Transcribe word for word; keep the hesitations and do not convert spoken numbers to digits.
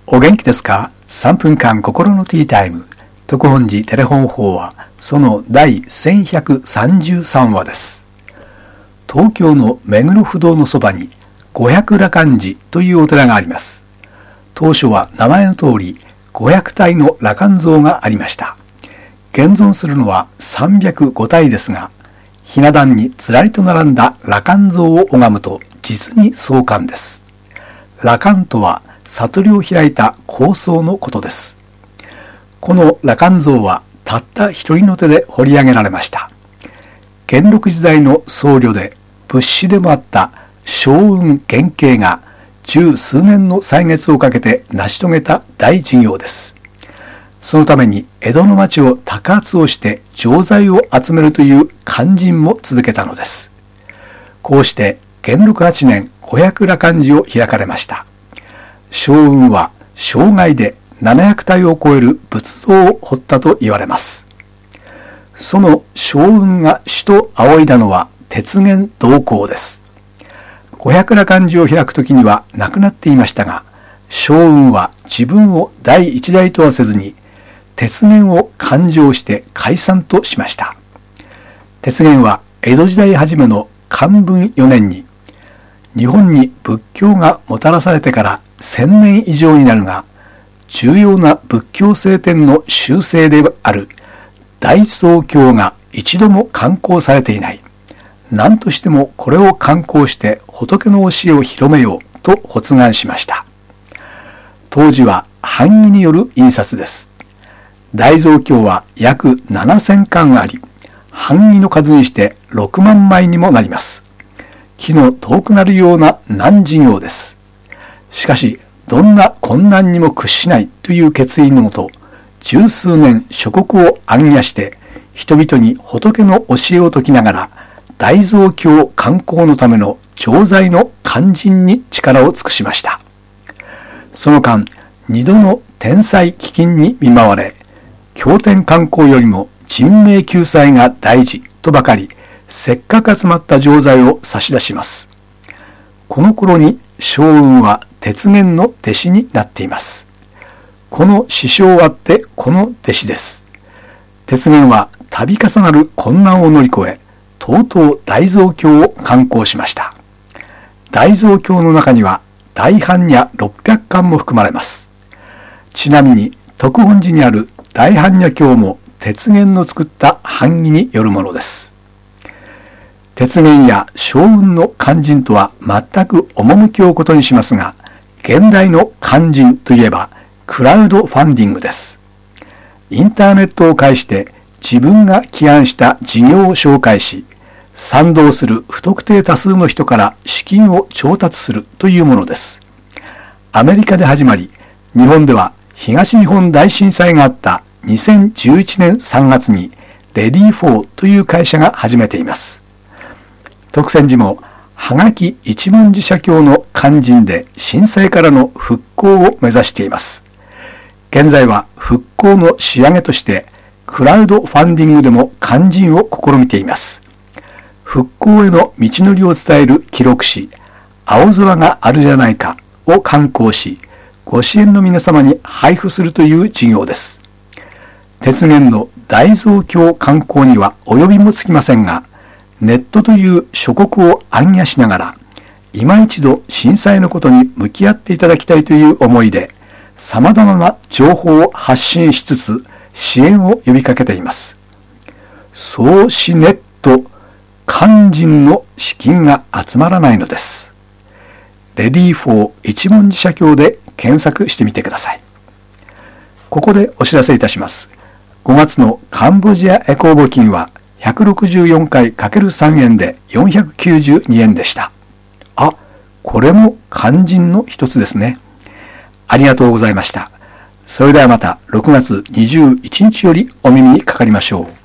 お元気ですか？さんぷんかん心のティータイム。徳本寺テレホン法はその第せんひゃくさんじゅうさんわです。東京の目黒不動のそばに五百羅漢寺というお寺があります。当初は名前の通りごひゃくたいの羅漢像がありました。現存するのはさんびゃくごたいですが、ひな壇にずらりと並んだ羅漢像を拝むと実に壮観です。羅漢とは悟りを開いた高僧のことです。この羅漢像はたった一人の手で彫り上げられました。元禄時代の僧侶で仏師でもあった祥雲元慶が十数年の歳月をかけて成し遂げた大事業です。そのために江戸の町を摘発をして錠剤を集めるという勧進も続けたのです。こうして元禄はちねん五百羅漢寺を開かれました。祥雲は生涯でななひゃくたいを超える仏像を彫ったと言われます。その祥雲が首都仰いだのは鉄源道光です。五百羅漢寺を開くときには亡くなっていましたが、祥雲は自分を第一代とはせずに鉄源を勘定して解散としました。鉄源は江戸時代初めの寛文よねんに、日本に仏教がもたらされてからせんねん以上になるが、重要な仏教聖典の修正である大蔵経が一度も刊行されていない。何としてもこれを刊行して仏の教えを広めようと発願しました。当時は版木による印刷です。大蔵経は約ななせんかんあり、版木の数にしてろくまんまいにもなります。気の遠くなるような難事業です。しかし、どんな困難にも屈しないという決意のもと、十数年諸国を行脚して、人々に仏の教えを説きながら、大蔵経刊行のための錠剤の勧進に力を尽くしました。その間、二度の天災飢饉に見舞われ、経典刊行よりも人命救済が大事とばかり、せっかく集まった錠剤を差し出します。この頃に祥雲は鉄源の弟子になっています。この師匠あってこの弟子です。鉄源は度重なる困難を乗り越え、とうとう大蔵経を刊行しました。大蔵経の中には大般若ろっぴゃっかんも含まれます。ちなみに徳本寺にある大般若経も鉄源の作った版木によるものです。鉄源や祥雲の勧進とは全く趣をことにしますが、現代の勧進といえばクラウドファンディングです。インターネットを介して自分が起案した事業を紹介し、賛同する不特定多数の人から資金を調達するというものです。アメリカで始まり、日本では東日本大震災があったにせんじゅういちねんさんがつにレディーフォーという会社が始めています。徳泉寺もはがき一文字社協の勧進で震災からの復興を目指しています。現在は復興の仕上げとしてクラウドファンディングでも勧進を試みています。復興への道のりを伝える記録誌青空があるじゃないかを刊行し、ご支援の皆様に配布するという事業です。鉄源の大蔵経刊行には及びもつきませんが、ネットという諸国を行脚しながら、今一度震災のことに向き合っていただきたいという思いで、様々な情報を発信しつつ、支援を呼びかけています。そうしネット、勧進の資金が集まらないのです。レディーフォー一文字社協で検索してみてください。ここでお知らせいたします。ごがつのカンボジアエコー募金は、ひゃくろくじゅうよんかいかけるさんえんでよんひゃくきゅうじゅうにえんでした。あ、これも勧進の一つですね。ありがとうございました。それではまたろくがつにじゅういちにちよりお耳にかかりましょう。